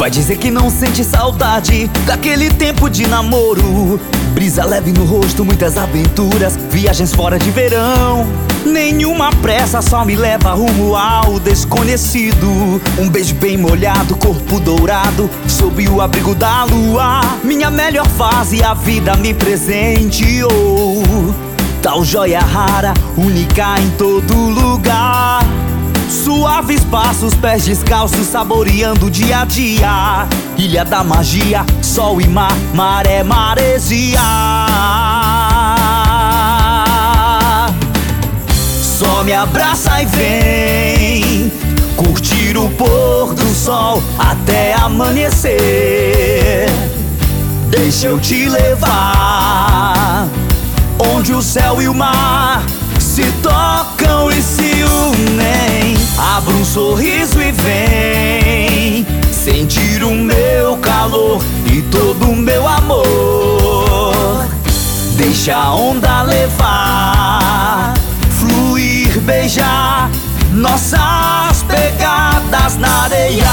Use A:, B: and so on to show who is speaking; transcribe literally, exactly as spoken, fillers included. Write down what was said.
A: Vai dizer que não sente saudade daquele tempo de namoro. Brisa leve no rosto, muitas aventuras, viagens fora de verão. Nenhuma pressa, só me leva rumo ao desconhecido. Um beijo bem molhado, corpo dourado, sob o abrigo da lua. Minha melhor fase a vida me presenteou. Tal joia rara, única em todo lugar. Suaves passos, pés descalços, saboreando o dia a dia. Ilha da magia, sol e mar, maré, maresia. Só me abraça e vem curtir o pôr do sol até amanhecer. Deixa eu te levar onde o céu e o mar se tocam e se unem. Abra um sorriso e vem sentir o meu calor e todo o meu amor. Deixa a onda levar, fluir, beijar nossas pegadas na areia.